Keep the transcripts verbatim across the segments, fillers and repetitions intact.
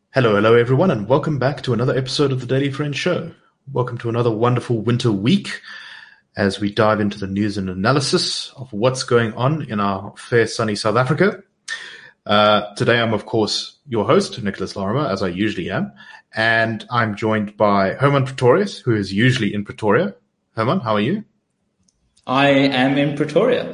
Hello, hello everyone, and welcome back to another episode of the Daily Friend Show. Welcome to another wonderful winter week as we dive into the news and analysis of what's going on in our fair sunny South Africa. Uh, today I'm, of course, your host, Nicholas Lorimer, as I usually am, and I'm joined by Herman Pretorius, who is usually in Pretoria. Herman, how are you? I am in Pretoria.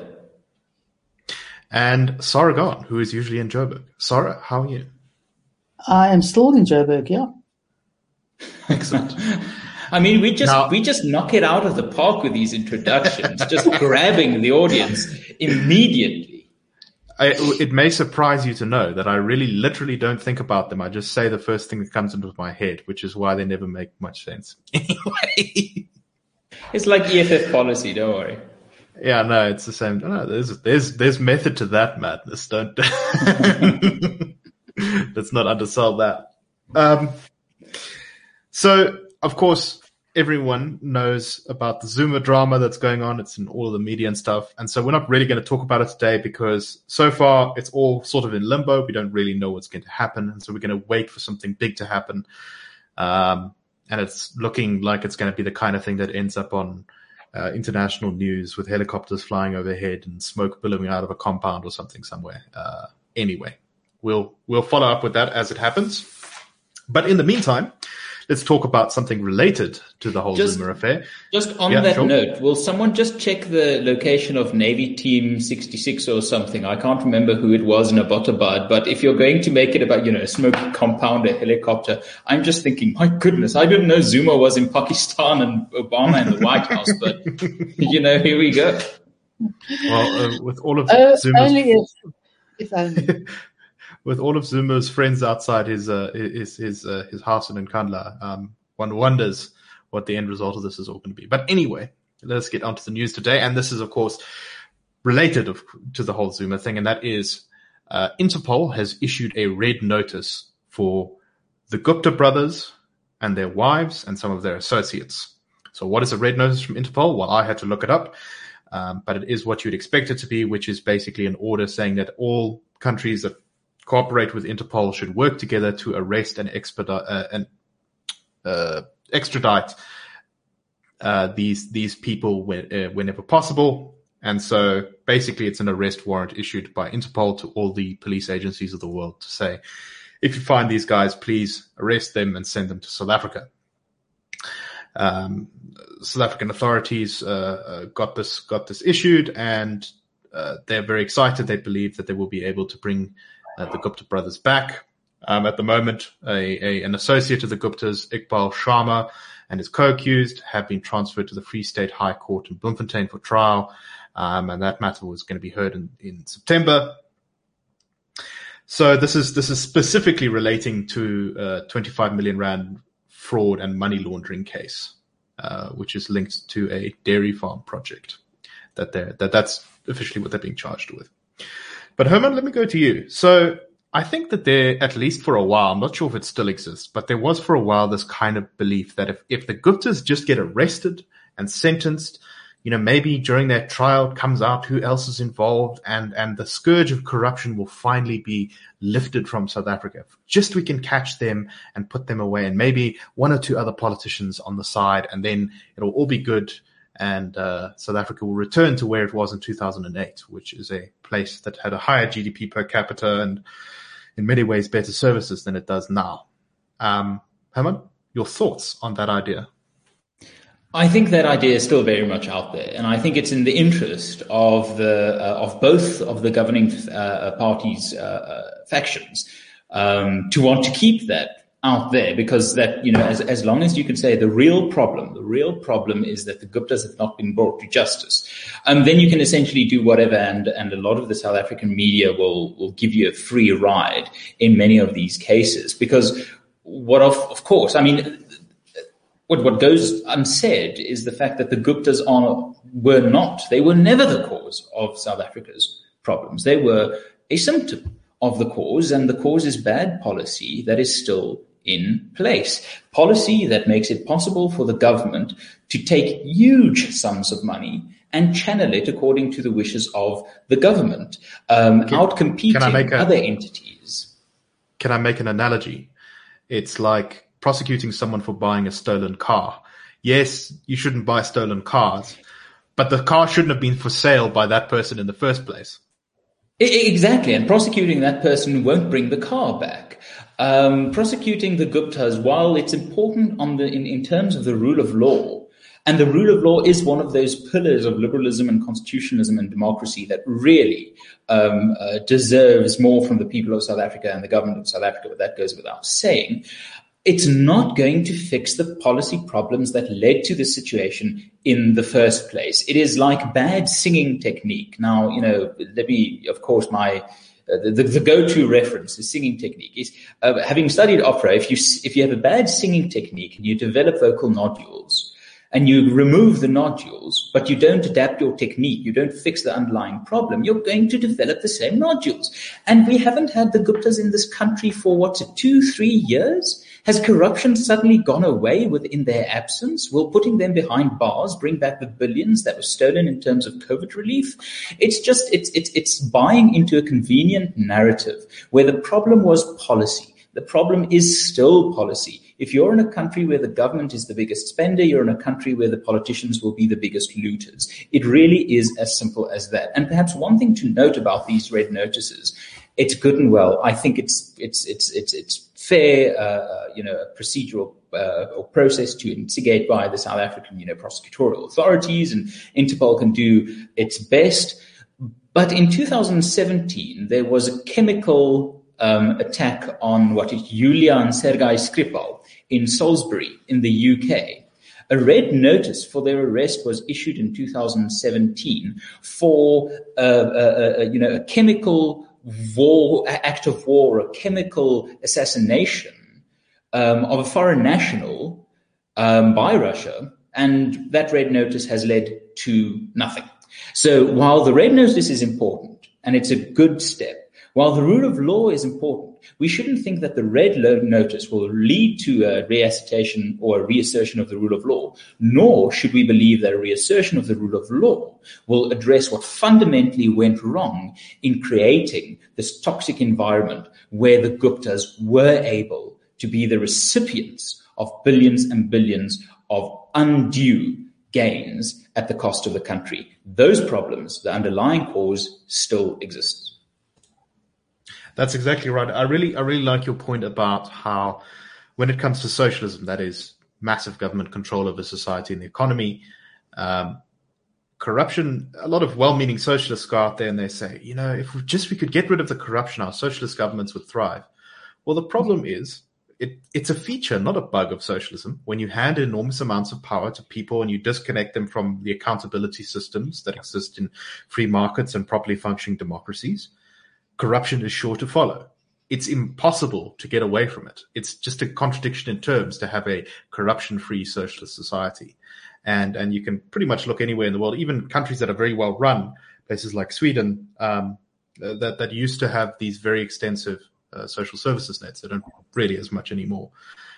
And Sarah Garn, who is usually in Joburg. Sarah, how are you? I am still in Joburg, yeah. Excellent. I mean, we just now, we just knock it out of the park with these introductions, just grabbing the audience immediately. I, it may surprise you to know that I really literally don't think about them. I just say the first thing that comes into my head, which is why they never make much sense. Anyway. It's like E F F policy, don't worry. Yeah, no, it's the same. No, there's there's there's method to that madness. Don't let's not undersell that. Um, so, of course, everyone knows about the Zuma drama that's going on. It's in all of the media and stuff. And so we're not really going to talk about it today because so far it's all sort of in limbo. We don't really know what's going to happen. And so we're going to wait for something big to happen. Um, and it's looking like it's going to be the kind of thing that ends up on uh, international news with helicopters flying overhead and smoke billowing out of a compound or something somewhere. Uh, anyway, we'll we'll follow up with that as it happens. But in the meantime, let's talk about something related to the whole just, Zuma affair. Just on yeah, that sure. note, will someone just check the location of Navy Team sixty-six or something? I can't remember who it was in Abbottabad, but if you're going to make it about, you know, a smoky compound, a helicopter, I'm just thinking, my goodness, I didn't know Zuma was in Pakistan and Obama in the White House, but, you know, here we go. Well, uh, with all of uh, Zuma's... Only if, if only. With all of Zuma's friends outside his uh, his his uh, his house in Nkandla, um, one wonders what the end result of this is all going to be. But anyway, let's get onto the news today, and this is of course related of, to the whole Zuma thing, and that is uh, Interpol has issued a red notice for the Gupta brothers and their wives and some of their associates. So, what is a red notice from Interpol? Well, I had to look it up, um, but it is what you'd expect it to be, which is basically an order saying that all countries that cooperate with Interpol should work together to arrest and expedite uh, and uh, extradite uh, these these people when, uh, whenever possible. And so basically it's an arrest warrant issued by Interpol to all the police agencies of the world to say, if you find these guys, please arrest them and send them to South Africa. Um, South African authorities uh, uh, got this got this issued, and uh, they're very excited. They believe that they will be able to bring Uh, the Gupta brothers back. Um, at the moment, a, a, an associate of the Guptas, Iqbal Sharma, and his co-accused have been transferred to the Free State High Court in Bloemfontein for trial, um, and that matter was going to be heard in, in September. So this is this is specifically relating to uh, twenty-five million rand fraud and money laundering case, uh, which is linked to a dairy farm project. That they're, that that's officially what they're being charged with. But Herman, let me go to you. So I think that there, at least for a while, I'm not sure if it still exists, but there was for a while this kind of belief that if, if the Guptas just get arrested and sentenced, you know, maybe during their trial it comes out who else is involved, and, and the scourge of corruption will finally be lifted from South Africa. Just we can catch them and put them away, and maybe one or two other politicians on the side, and then it'll all be good. And uh, South Africa will return to where it was in two thousand eight, which is a place that had a higher G D P per capita and in many ways better services than it does now. Um, Herman, your thoughts on that idea? I think that idea is still very much out there, and I think it's in the interest of the uh, of both of the governing uh, parties' uh, uh, factions um, to want to keep that out there, because that, you know, as as long as you can say the real problem, the real problem is that the Guptas have not been brought to justice, um, then you can essentially do whatever, and and a lot of the South African media will will give you a free ride in many of these cases, because what of of course, I mean, what what goes unsaid is the fact that the Guptas are were not, they were never the cause of South Africa's problems. They were a symptom of the cause, and the cause is bad policy that is still in place. Policy that makes it possible for the government to take huge sums of money and channel it according to the wishes of the government, um, can, outcompeting can I make a, other entities. Can I make an analogy? It's like prosecuting someone for buying a stolen car. Yes, you shouldn't buy stolen cars, but the car shouldn't have been for sale by that person in the first place. Exactly, and prosecuting that person won't bring the car back. Um, prosecuting the Guptas, while it's important on the in, in terms of the rule of law, and the rule of law is one of those pillars of liberalism and constitutionalism and democracy that really um, uh, deserves more from the people of South Africa and the government of South Africa, but that goes without saying. It's not going to fix the policy problems that led to the situation in the first place. It is like bad singing technique. Now, you know, let me, of course, my uh, the, the go-to reference is singing technique. Is uh, having studied opera. If you if you have a bad singing technique and you develop vocal nodules, and you remove the nodules, but you don't adapt your technique, you don't fix the underlying problem, you're going to develop the same nodules. And we haven't had the Guptas in this country for, what, two, three years? Has corruption suddenly gone away within their absence? Will putting them behind bars bring back the billions that were stolen in terms of COVID relief? It's just, it's, it's, it's buying into a convenient narrative where the problem was policy. The problem is still policy. If you're in a country where the government is the biggest spender, you're in a country where the politicians will be the biggest looters. It really is as simple as that. And perhaps one thing to note about these red notices, it's good and well. I think it's it's it's it's it's fair, uh, you know, procedural uh, or process to instigate by the South African, you know, prosecutorial authorities, and Interpol can do its best. But in two thousand seventeen, there was a chemical um, attack on what is Julian Sergei Skripal in Salisbury in the U K. A red notice for their arrest was issued in two thousand seventeen for uh, uh, uh, you know, a chemical war, act of war, a chemical assassination um, of a foreign national um, by Russia, and that red notice has led to nothing. So while the red notice is important and it's a good step, while the rule of law is important, we shouldn't think that the red notice will lead to a reassertion or a reassertion of the rule of law, nor should we believe that a reassertion of the rule of law will address what fundamentally went wrong in creating this toxic environment where the Guptas were able to be the recipients of billions and billions of undue gains at the cost of the country. Those problems, the underlying cause, still exists. That's exactly right. I really, I really like your point about how, when it comes to socialism, that is massive government control over society and the economy, um, corruption. A lot of well-meaning socialists go out there and they say, you know, if we just we could get rid of the corruption, our socialist governments would thrive. Well, the problem is, it, it's a feature, not a bug of socialism. When you hand enormous amounts of power to people and you disconnect them from the accountability systems that exist in free markets and properly functioning democracies, corruption is sure to follow. It's impossible to get away from it. It's just a contradiction in terms to have a corruption-free socialist society. And and you can pretty much look anywhere in the world, even countries that are very well run, places like Sweden, um, that, that used to have these very extensive uh, social services nets. They don't really as much anymore.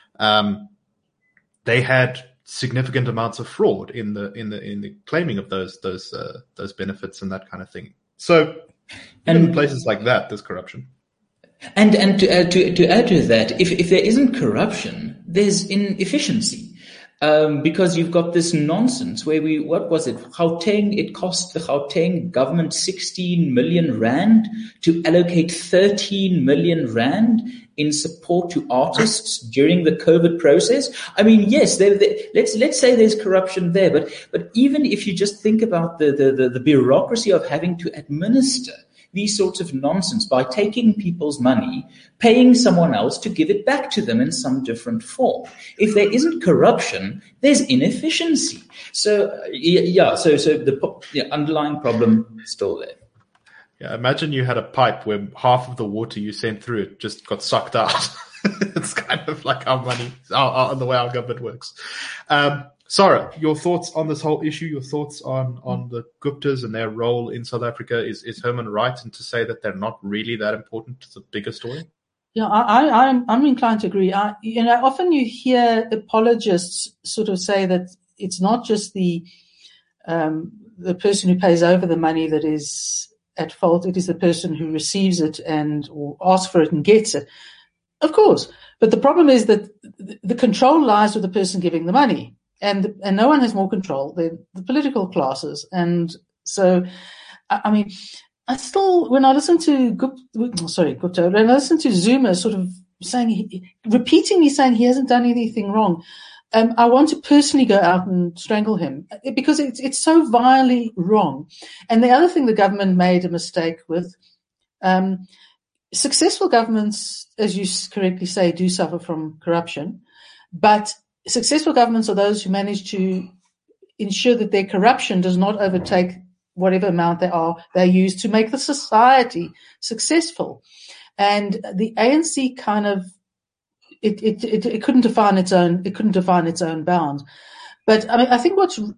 Um, they had significant amounts of fraud in the in the in the claiming of those those uh, those benefits and that kind of thing. So and in places like that, there's corruption. And and to, uh, to to add to that, if if there isn't corruption, there's inefficiency, um, because you've got this nonsense where we what was it? Gauteng, it cost the Gauteng government sixteen million rand to allocate thirteen million rand in support to artists during the COVID process. I mean, yes, they, they, let's let's say there's corruption there, but but even if you just think about the, the the the bureaucracy of having to administer these sorts of nonsense by taking people's money, paying someone else to give it back to them in some different form. If there isn't corruption, there's inefficiency. So uh, yeah, so so the yeah, underlying problem is still there. Yeah, imagine you had a pipe where half of the water you sent through it just got sucked out. It's kind of like our money, our, our, the way our government works. Um, Sarah, your thoughts on this whole issue, your thoughts on, on the Guptas and their role in South Africa. Is, is Herman right in to say that they're not really that important to the bigger story? Yeah, I, I'm I'm inclined to agree. I, you know, often you hear apologists sort of say that it's not just the um, the person who pays over the money that is at fault. It is the person who receives it and or asks for it and gets it. Of course. But the problem is that the control lies with the person giving the money. And and no one has more control than the political classes. And so, I mean, I still, when I listen to Gupta, sorry, Gupta, when I listen to Zuma sort of saying, repeatedly saying he hasn't done anything wrong, um, I want to personally go out and strangle him because it's it's so vilely wrong. And the other thing the government made a mistake with, um, successful governments, as you correctly say, do suffer from corruption, but successful governments are those who manage to ensure that their corruption does not overtake whatever amount they are they use to make the society successful. And the A N C kind of it it it, it couldn't define its own it couldn't define its own bounds. But I mean, I think what's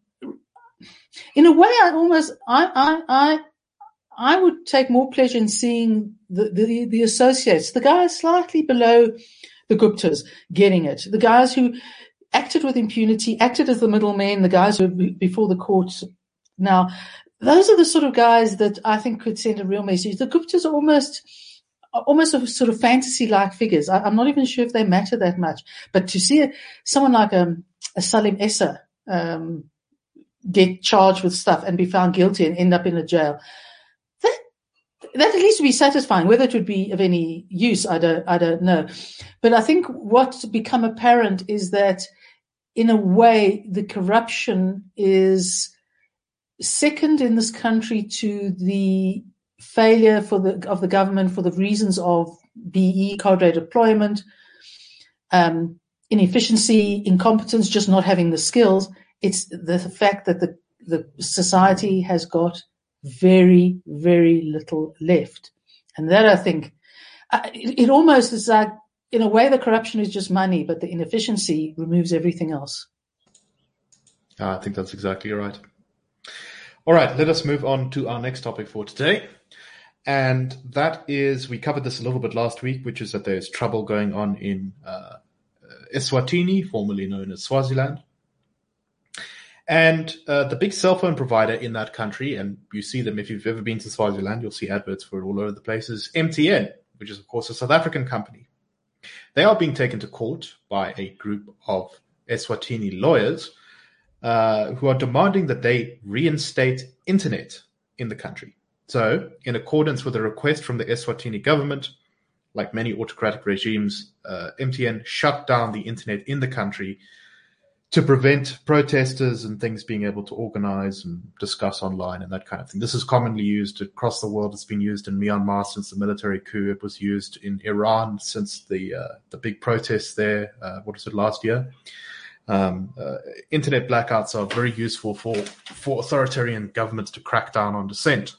in a way, I almost I I I I would take more pleasure in seeing the the, the associates, the guys slightly below the Guptas, getting it, the guys who acted with impunity, acted as the middlemen, the guys who were before the courts. Now, those are the sort of guys that I think could send a real message. The Guptas are almost, almost a sort of fantasy-like figures. I, I'm not even sure if they matter that much. But to see a, someone like um, a Salim Essa um, get charged with stuff and be found guilty and end up in a jail, that that at least would be satisfying. Whether it would be of any use, I don't, I don't know. But I think what's become apparent is that, in a way, the corruption is second in this country to the failure for the of the government for the reasons of B E, cadre deployment, um, inefficiency, incompetence, just not having the skills. It's the fact that the, the society has got very, very little left. And that, I think, it, it almost is like, in a way, the corruption is just money, but the inefficiency removes everything else. I think that's exactly right. All right, let us move on to our next topic for today. And that is, we covered this a little bit last week, which is that there's trouble going on in uh, Eswatini, formerly known as Swaziland. And uh, the big cell phone provider in that country, and you see them if you've ever been to Swaziland, you'll see adverts for it all over the place, is M T N, which is, of course, a South African company. They are being taken to court by a group of Eswatini lawyers uh, who are demanding that they reinstate internet in the country. So, in accordance with a request from the Eswatini government, like many autocratic regimes, uh, M T N shut down the internet in the country to prevent protesters and things being able to organize and discuss online and that kind of thing. This is commonly used across the world. It's been used in Myanmar since the military coup. It was used in Iran since the uh, the big protests there, uh, what was it, last year? Um, uh, internet blackouts are very useful for, for authoritarian governments to crack down on dissent.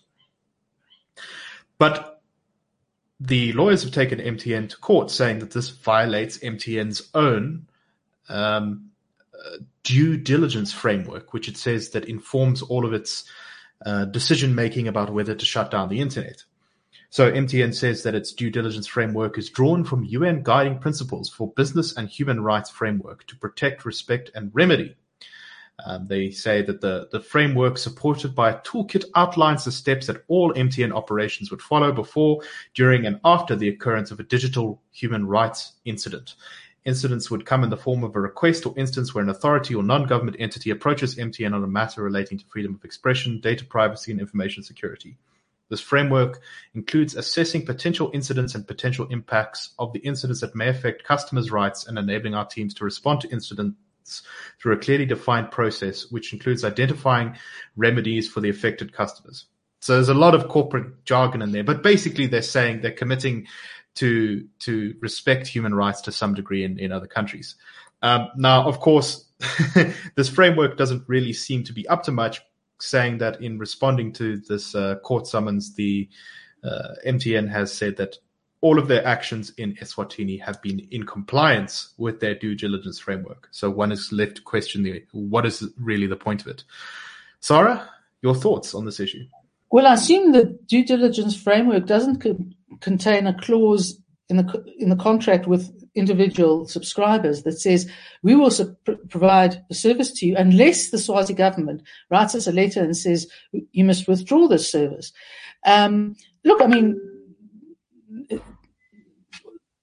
But the lawyers have taken M T N to court, saying that this violates M T N's own um, uh, due diligence framework, which it says that informs all of its uh, decision-making about whether to shut down the internet. So M T N says that its due diligence framework is drawn from U N guiding principles for business and human rights framework to protect, respect, and remedy. Um, they say that the, the framework supported by a toolkit outlines the steps that all M T N operations would follow before, during, and after the occurrence of a digital human rights incident. Incidents would come in the form of a request or instance where an authority or non-government entity approaches M T N on a matter relating to freedom of expression, data privacy, and information security. This framework includes assessing potential incidents and potential impacts of the incidents that may affect customers' rights and enabling our teams to respond to incidents through a clearly defined process, which includes identifying remedies for the affected customers. So there's a lot of corporate jargon in there, but basically they're saying they're committing to to respect human rights to some degree in, in other countries. Um, now, of course, this framework doesn't really seem to be up to much, saying that in responding to this uh, court summons, the uh, M T N has said that all of their actions in Eswatini have been in compliance with their due diligence framework. So one is left to question the, what is really the point of it. Sarah, your thoughts on this issue? Well, I assume the due diligence framework doesn't co- contain a clause in the in the contract with individual subscribers that says we will su- provide a service to you unless the Swazi government writes us a letter and says you must withdraw this service. Um, look, I mean,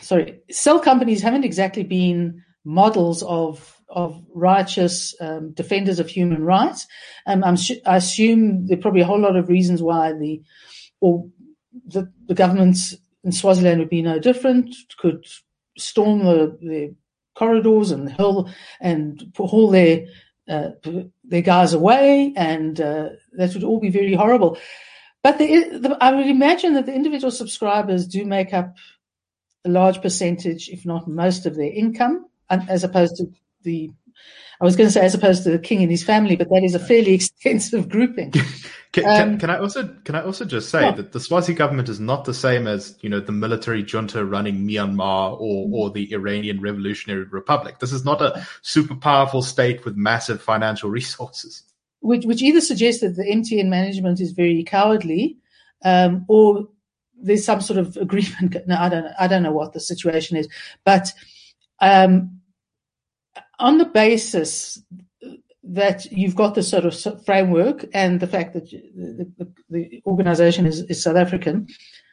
sorry, cell companies haven't exactly been models of of righteous um, defenders of human rights. Um, I'm I assume there are probably a whole lot of reasons why the or the, the governments in Swaziland would be no different. Could storm the, the corridors and hurl and haul their uh, their guys away, and uh, that would all be very horrible. But the, the, I would imagine that the individual subscribers do make up a large percentage, if not most, of their income, as opposed to the, I was going to say as opposed to the king and his family, but that is a fairly extensive grouping. Can, can, um, can I also can I also just say yeah. that the Swazi government is not the same as, you know, the military junta running Myanmar or or the Iranian Revolutionary Republic. This is not a super powerful state with massive financial resources. Which, which either suggests that the M T N management is very cowardly, um, or there's some sort of agreement. No, I don't know. I don't know what the situation is, but um, on the basis that you've got this sort of framework and the fact that the, the, the organization is, is South African,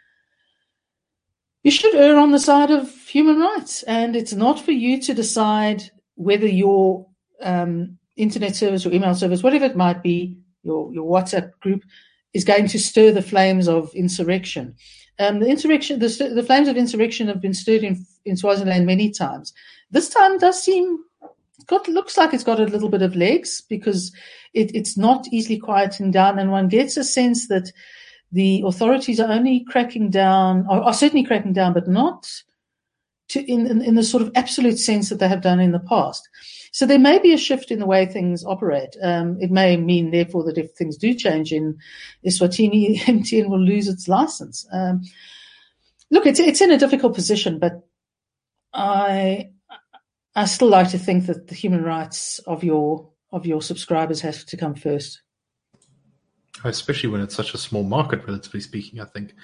you should err on the side of human rights. And it's not for you to decide whether your um, internet service or email service, whatever it might be, your, your WhatsApp group, is going to stir the flames of insurrection. Um, the insurrection, the, the flames of insurrection have been stirred in, in Swaziland many times. This time does seem, got looks like it's got a little bit of legs, because it, it's not easily quieting down, and one gets a sense that the authorities are only cracking down, are, are certainly cracking down, but not to in, in, in the sort of absolute sense that they have done in the past. So there may be a shift in the way things operate. Um, it may mean, therefore, that if things do change in Eswatini, M T N will lose its license. Um, look, it's it's in a difficult position, but I I still like to think that the human rights of your of your subscribers have to come first. Especially when it's such a small market, relatively speaking, I think.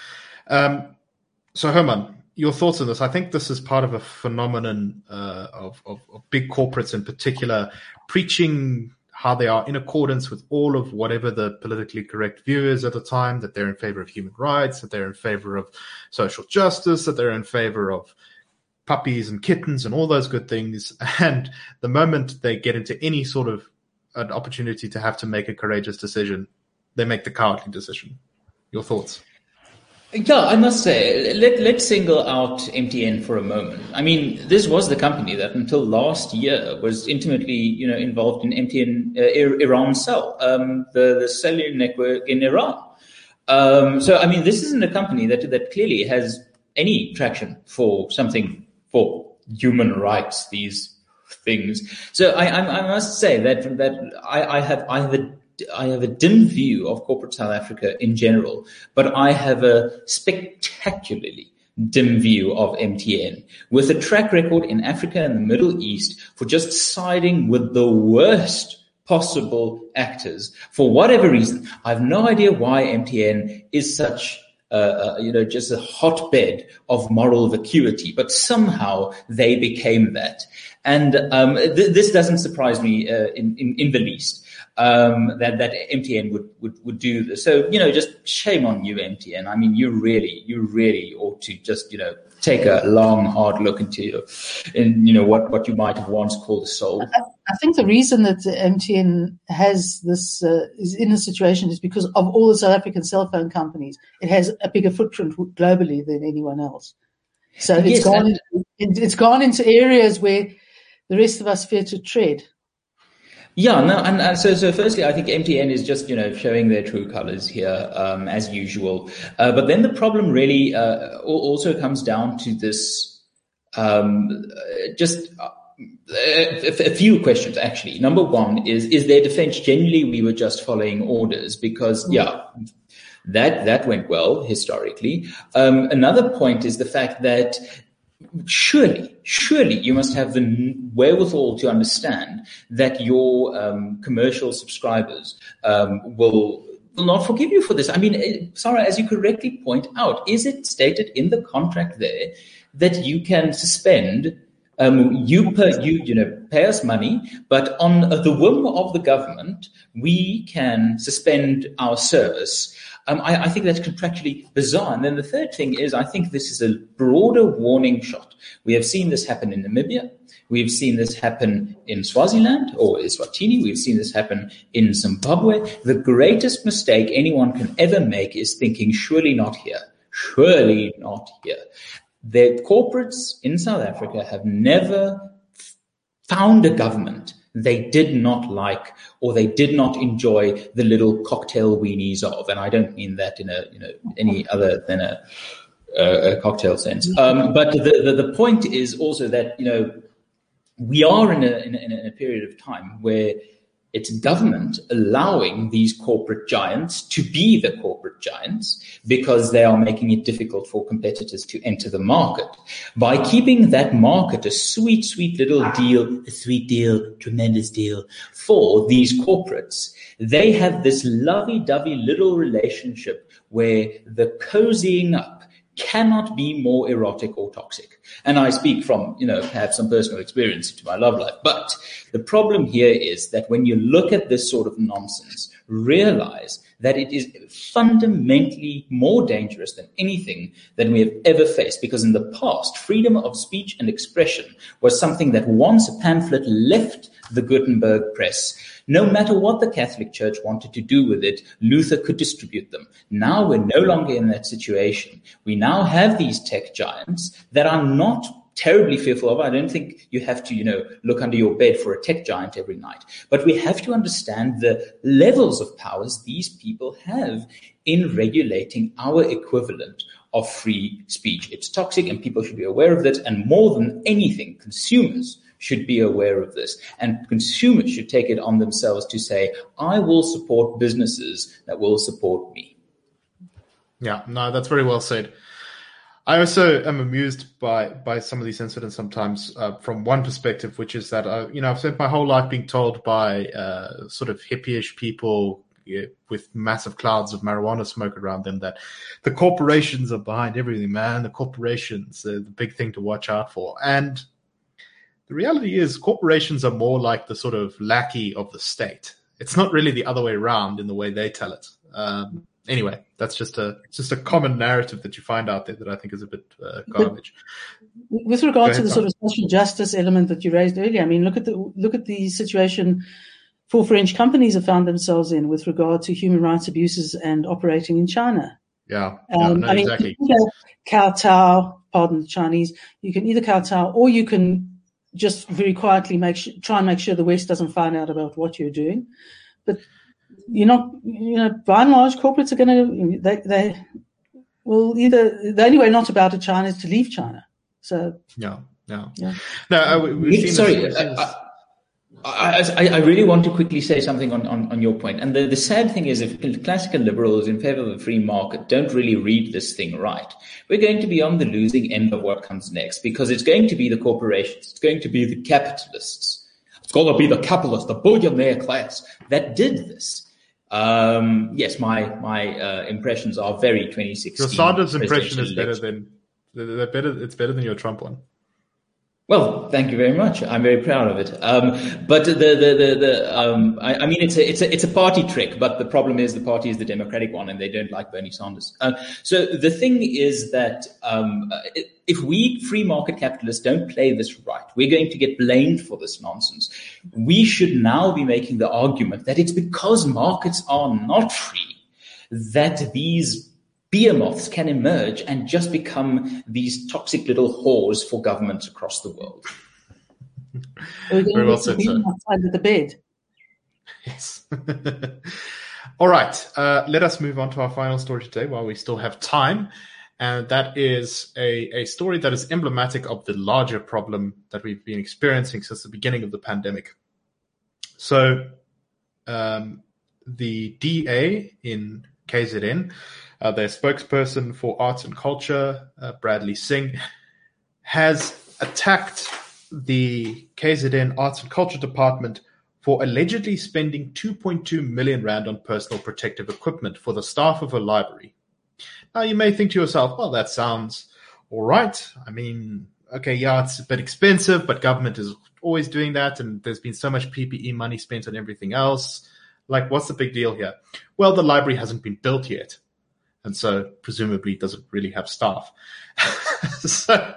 Um, so, Herman, your thoughts on this? I think this is part of a phenomenon uh, of, of, of big corporates in particular preaching how they are in accordance with all of whatever the politically correct view is at the time, that they're in favor of human rights, that they're in favor of social justice, that they're in favor of puppies and kittens and all those good things. And the moment they get into any sort of an opportunity to have to make a courageous decision, they make the cowardly decision. Your thoughts? Yeah, I must say, let, let's single out M T N for a moment. I mean, this was the company that until last year was intimately, you know, involved in M T N, uh, Iran Cell, um, the, the cellular network in Iran. Um, so, I mean, this isn't a company that, that clearly has any traction for something for human rights, these things. So I, I, I must say that, that I, I have, I have a I have a dim view of corporate South Africa in general, but I have a spectacularly dim view of M T N, with a track record in Africa and the Middle East for just siding with the worst possible actors for whatever reason. I have no idea why M T N is such Uh, uh, you know, just a hotbed of moral vacuity, but somehow they became that. And um, th- this doesn't surprise me uh, in, in, in the least, um, that, that M T N would, would, would do this. So, you know, just shame on you, M T N. I mean, you really, you really ought to just, you know, take a long, hard look into, in, you know, what, what you might have once called a soul. I, I think the reason that M T N has this, uh, is in this situation is because of all the South African cell phone companies. It has a bigger footprint globally than anyone else. So it's yes, gone, and- into, it's gone into areas where the rest of us fear to tread. Yeah, no, and, and so, so firstly, I think M T N is just, you know, showing their true colors here, um, as usual. Uh, but then the problem really, uh, also comes down to this, um, just a, a few questions, actually. Number one is, is their defense genuinely we were just following orders? Because, yeah, that, that went well historically. Um, another point is the fact that Surely, surely you must have the wherewithal to understand that your um, commercial subscribers um, will will not forgive you for this. I mean, Sarah, as you correctly point out, is it stated in the contract there that you can suspend, um, you per you you know pay us money, but on the whim of the government, we can suspend our service Um, I, I think that's contractually bizarre. And then the third thing is, I think this is a broader warning shot. We have seen this happen in Namibia. We've seen this happen in Swaziland or Eswatini. We've seen this happen in Zimbabwe. The greatest mistake anyone can ever make is thinking, surely not here. Surely not here. The corporates in South Africa have never found a government they did not like or they did not enjoy the little cocktail weenies of. And I don't mean that in a, you know, any other than a, a cocktail sense. Um, but the, the, the point is also that, you know, we are in a, in a, in a period of time where it's government allowing these corporate giants to be the corporate giants because they are making it difficult for competitors to enter the market. By keeping that market a sweet, sweet little deal, a sweet deal, tremendous deal for these corporates, they have this lovey-dovey little relationship where the cozying up cannot be more erotic or toxic. And I speak from, you know, have some personal experience into my love life. But the problem here is that when you look at this sort of nonsense, realize that it is fundamentally more dangerous than anything that we have ever faced. Because in the past, freedom of speech and expression was something that once a pamphlet left the Gutenberg press, no matter what the Catholic Church wanted to do with it, Luther could distribute them. Now we're no longer in that situation. We now have these tech giants that are not terribly fearful of. I don't think you have to, you know, look under your bed for a tech giant every night. But we have to understand the levels of powers these people have in regulating our equivalent of free speech. It's toxic and people should be aware of it. And more than anything, consumers should be aware of this. And consumers should take it on themselves to say, I will support businesses that will support me. Yeah, no, that's very well said. I also am amused by, by some of these incidents sometimes uh, from one perspective, which is that, uh, you know, I've spent my whole life being told by uh, sort of hippie-ish people yeah, with massive clouds of marijuana smoke around them that the corporations are behind everything, man. The corporations are the big thing to watch out for. And the reality is corporations are more like the sort of lackey of the state. It's not really the other way around in the way they tell it. Um, anyway, that's just a just a common narrative that you find out there that I think is a bit uh, garbage. But with regard ahead, to the Tom. sort of social justice element that you raised earlier, I mean, look at the look at the situation four French companies have found themselves in with regard to human rights abuses and operating in China. Yeah, Um, no, I mean, exactly. you can kowtow, pardon the Chinese, you can either kowtow or you can just very quietly make sh- try and make sure the West doesn't find out about what you're doing. But you're not, you know, by and large, corporates are going to, they, they will either, the only way not about it, China, is to leave China. So, yeah, yeah. yeah. No, uh, we, we've seen Sorry, this. We've seen this. I, I, I really want to quickly say something on, on, on your point. And the, the sad thing is, if classical liberals in favor of a free market don't really read this thing right, we're going to be on the losing end of what comes next, because it's going to be the corporations, it's going to be the capitalists, it's going to be the capitalists, the billionaire class that did this. Um, yes, my my uh, impressions are very twenty sixteen. Your Sanders impression is better election. than they're better. It's better than your Trump one. Well, thank you very much. I'm very proud of it. Um, but the, the, the, the, um, I, I mean, it's a, it's a, it's a party trick, but the problem is the party is the Democratic one and they don't like Bernie Sanders. Uh, so the thing is that, um, if we free market capitalists don't play this right, we're going to get blamed for this nonsense. We should now be making the argument that it's because markets are not free that these behemoths can emerge and just become these toxic little whores for governments across the world. We're going Very well to said, be sir. outside of the bed. Yes. All right. Uh, let us move on to our final story today while we still have time. And that is a, a story that is emblematic of the larger problem that we've been experiencing since the beginning of the pandemic. So um, the D A in K Z N, Uh, their spokesperson for arts and culture, uh, Bradley Singh, has attacked the K Z N Arts and Culture Department for allegedly spending two point two million rand on personal protective equipment for the staff of a library. Now, you may think to yourself, well, that sounds all right. I mean, okay, yeah, it's a bit expensive, but government is always doing that, and there's been so much P P E money spent on everything else. Like, what's the big deal here? Well, the library hasn't been built yet. and so presumably doesn't really have staff. so,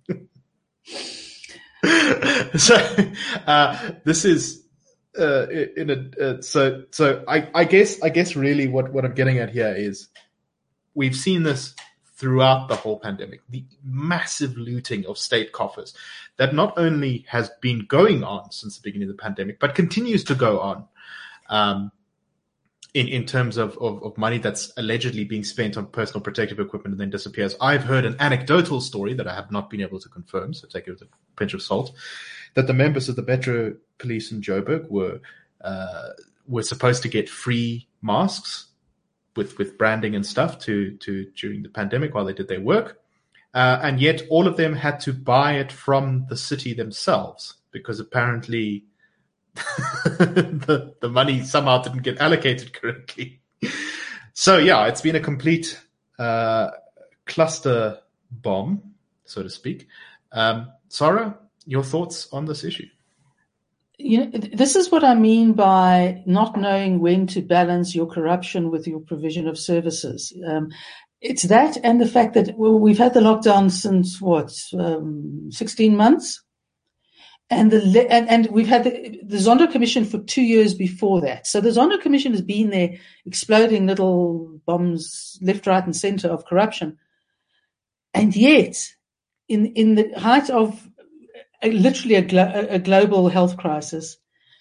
so uh, this is uh, in a uh, so so I, I guess I guess really what, what I'm getting at here is we've seen this throughout the whole pandemic, the massive looting of state coffers that not only has been going on since the beginning of the pandemic, but continues to go on. Um, In, in terms of, of, of money that's allegedly being spent on personal protective equipment and then disappears. I've heard an anecdotal story that I have not been able to confirm, so take it with a pinch of salt, that the members of the Metro Police in Joburg were uh, were supposed to get free masks with, with branding and stuff to, to during the pandemic while they did their work. Uh, and yet all of them had to buy it from the city themselves because apparently the, the money somehow didn't get allocated correctly. So yeah, it's been a complete uh, cluster bomb, so to speak. Um, Sarah, your thoughts on this issue? You know, this is what I mean by not knowing when to balance your corruption with your provision of services. Um, it's that and the fact that well, we've had the lockdown since, what, um, sixteen months? And the and, and we've had the, the Zondo Commission for two years before that. So the Zondo Commission has been there exploding little bombs left, right, and center of corruption. And yet, in in the height of a, literally a, glo- a global health crisis,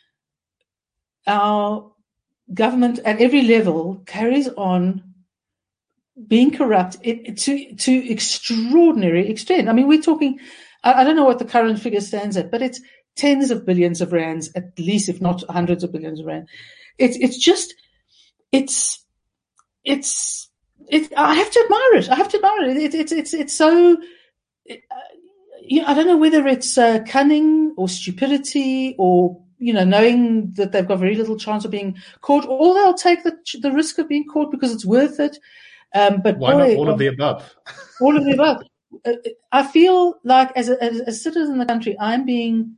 our government at every level carries on being corrupt it, to to extraordinary extent. I mean, we're talking. I don't know what the current figure stands at, but it's tens of billions of rands, at least, if not hundreds of billions of rand. It's it's just it's it's it. I have to admire it. I have to admire it. It's it's it's it's so. It, uh, you know, I don't know whether it's uh, cunning or stupidity or you know knowing that they've got very little chance of being caught, or they'll take the the risk of being caught because it's worth it. Um, but why boy, not all of the above? All of the above. I feel like as a, as a citizen in the country, I'm being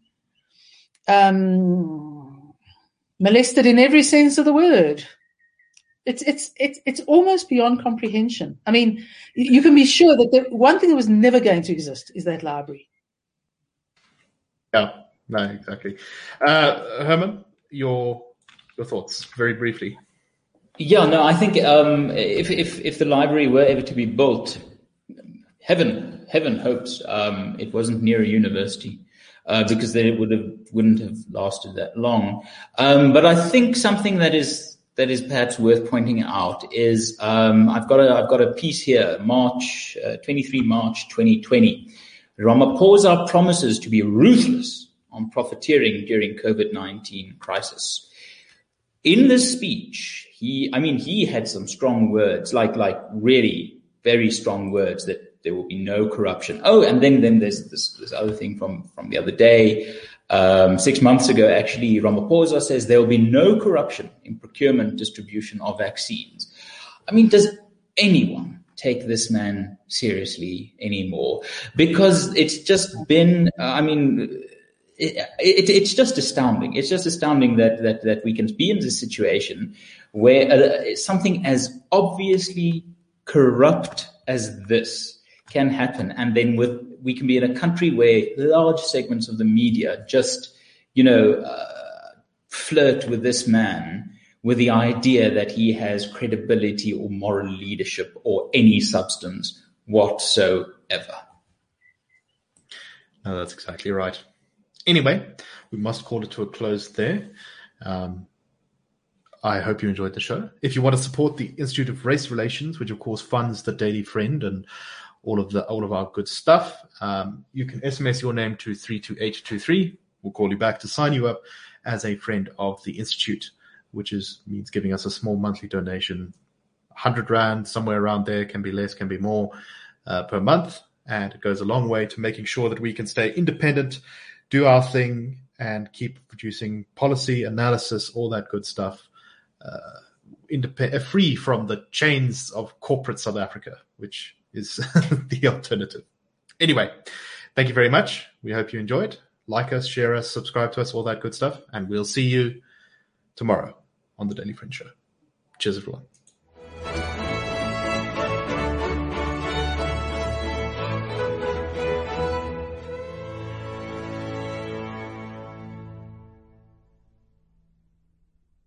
um, molested in every sense of the word. It's it's it's it's almost beyond comprehension. I mean, you can be sure that the one thing that was never going to exist is that library. Yeah, no, exactly. Uh, Herman, your your thoughts, very briefly. Yeah, no, I think um, if if if the library were ever to be built. Heaven, heaven hopes um, it wasn't near a university uh, because then it would have wouldn't have lasted that long. Um, but I think something that is that is perhaps worth pointing out is um, I've got a I've got a piece here, March uh, twenty-third March twenty twenty. Ramaphosa promises to be ruthless on profiteering during COVID nineteen crisis. In this speech, he I mean he had some strong words, like like really very strong words that. There will be no corruption. Oh, and then, then there's this, this other thing from, from the other day. Um, six months ago, actually, Ramaphosa says there will be no corruption in procurement, distribution of vaccines. I mean, does anyone take this man seriously anymore? Because it's just been, uh, I mean, it, it, it's just astounding. It's just astounding that, that, that we can be in this situation where uh, something as obviously corrupt as this can happen. And then with, we can be in a country where large segments of the media just, you know, uh, flirt with this man with the idea that he has credibility or moral leadership or any substance whatsoever. No, that's exactly right. Anyway, we must call it to a close there. Um, I hope you enjoyed the show. If you want to support the Institute of Race Relations, which of course funds the Daily Friend and all of the all of our good stuff, um, you can S M S your name to three two eight two three. We'll call you back to sign you up as a friend of the Institute, which is means giving us a small monthly donation, one hundred rand, somewhere around there, can be less, can be more, uh, per month. And it goes a long way to making sure that we can stay independent, do our thing, and keep producing policy, analysis, all that good stuff, uh, independent, free from the chains of corporate South Africa, which is the alternative. Anyway, thank you very much. We hope you enjoyed. Like us, share us, subscribe to us, all that good stuff. And we'll see you tomorrow on the Daily Friend Show. Cheers, everyone.